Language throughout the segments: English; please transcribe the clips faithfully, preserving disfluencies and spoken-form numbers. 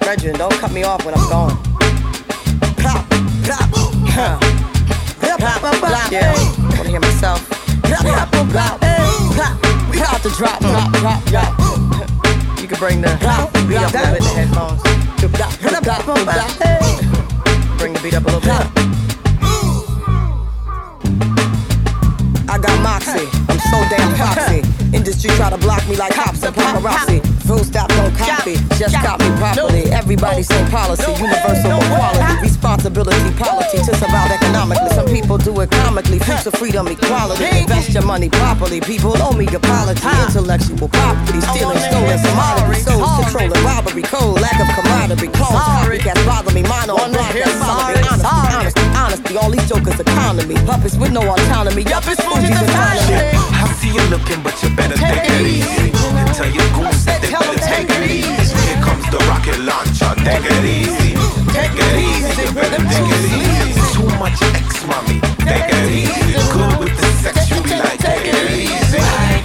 Brethren, don't cut me off when I'm gone. Pop, pop, huh. Pop, pop, pop, yeah. Wanna hear myself? Pop, pop, pop, pop. We about to drop, drop, drop, drop. You can bring the beat up a little bit in the headphones. Bring the beat up a little bit. I got moxie, I'm so damn foxy. Industry try to block me like cops and paparazzi. Full stop, don't copy, just cop me properly. Everybody same policy, universal equality. Responsibility, polity to survive economically. Some people do it comically, future freedom, equality. Invest your money properly, people owe me apology. Intellectual property, stealing stolen commodity. Souls controlling robbery, code, lack of camaraderie. Clones, copycats bother me, mine on broadcast follow me. Honesty, honesty, honesty, all these jokers economy. Puppets with no autonomy, yup, it's Fuji's economy. I see you looking, but you better take it easy. And tell your goons that they better take it easy. Here comes the rocket launcher, take it easy. Take it easy, you better take it easy. Too much X, mommy, take it easy. Good with the sex, you be like, take it easy.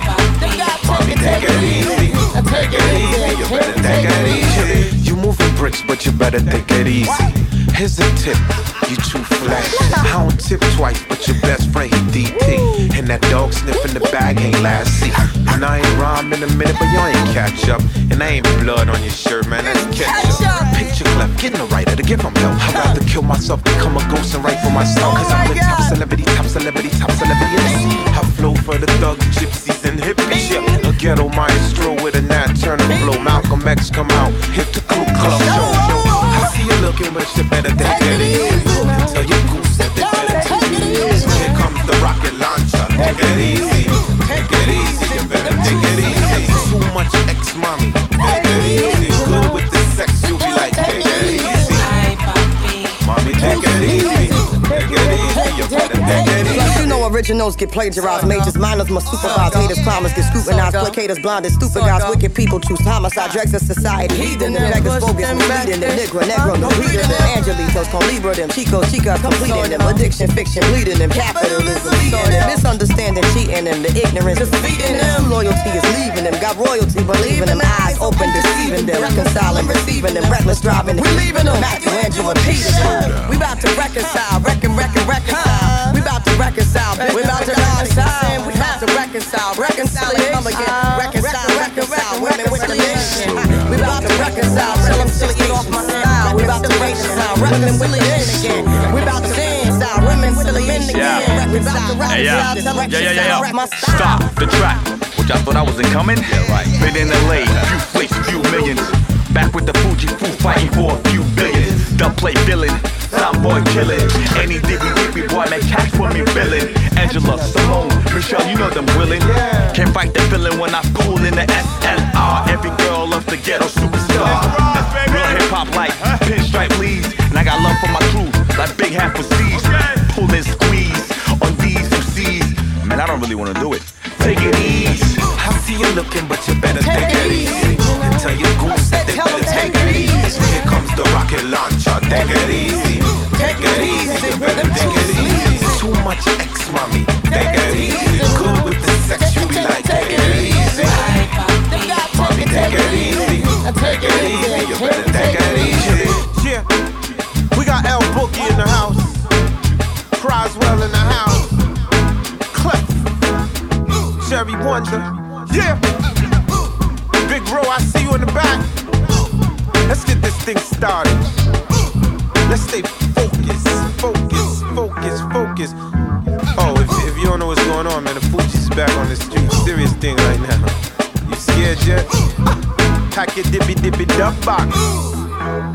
Mommy, take it easy. Take it easy, you better take it easy. You moving bricks, but you better take it easy. Here's a tip, you too flash. I don't tip twice, but your best friend he D T. And that dog sniffing the bag ain't last. See, and I ain't rhyme in a minute, but y'all ain't catch up. And I ain't blood on your shirt, man, that's ketchup. Picture cleft, getting a writer to give him help. I'd rather kill myself, become a ghost and write for myself. Cause I'm the top celebrity, top celebrity, top celebrity. I flow for the thugs, gypsies, and hippies. Yeah, a ghetto maestro with a Nat Turner flow. Malcolm X come out, hit the Ku Klux show. I see you looking, but you better take it easy. Tell your goose that they better take it easy. Here comes the rocket launcher, take it easy. Take it easy, you better take it easy. Too much X, mommy, take it easy. Good with the sex, you be like, take it easy. Mommy, take it easy. Take it easy, you better take it easy. Plus, you know originals get plagiarized. Majors, minors must supervise. Haters, climbers get scrutinized. Placators, blinded, stupid guys. Wicked people choose homicide. Dregs of society. Heathen them, beggars, bogus, misleading them. Negro, negro, no reading them. Angelitos, con libra them. Chico, chicas, completing them. Addiction, fiction, bleeding them. Capitalism, leading them. Misunderstanding, cheating them. The ignorance, defeating them. Loyalty is leaving them. Got royalty, believing them. Eyes open, deceiving them. Reconciling, receiving them. Reckless driving, we leaving them. Michelangelo, Peter. We about to reconcile, reckon, reckon, reconcile. We about to reconcile, we about to reconcile. We about to reconcile, reconcile and come again. Reconcile, reconcile, women with the mission. We about to reconcile, tell them to get off my style. We about to reconcile, reckon with the men again. We about to reconcile, women with the men again. We about to reconcile, tell them to get off my style. Stop the track, which I thought I wasn't coming. Yeah, right. Been in L A, few flicks, few millions. Back with the Fuji Fu fighting for a few billion. Dub play villain, some boy killing. Any diggy diggy boy make cash for me billing. Angela, Simone, Michelle, you know them willing. Can't fight the feeling when I pull in the S L R. Every girl loves the ghetto superstar. Real hip hop like pinstripe please. And I got love for my crew like Big Half for C's. Pull and squeeze on these M Cs. Man, I don't really wanna do it. Take it easy. I see you looking, but you better take it easy. And tell your goons that they better take it easy. Here comes the rocket launcher, take it easy. Take it easy, you better take it easy. Too much X, mommy, take it easy. Good with the sex, you be like, take it easy. Mommy, take it easy. Take it easy, you better take it easy. Yeah, we got L Boogie in the house. Croswell in the house. Clef. Jerry Wonder, yeah. Big Bro, I see you in the back. Let's get this thing started. Let's stay focused, focused, focused, focused. Oh, if, if you don't know what's going on, man, the Fuji's back on the street. Serious thing right now. You scared yet? Pack your dippy dippy duck box.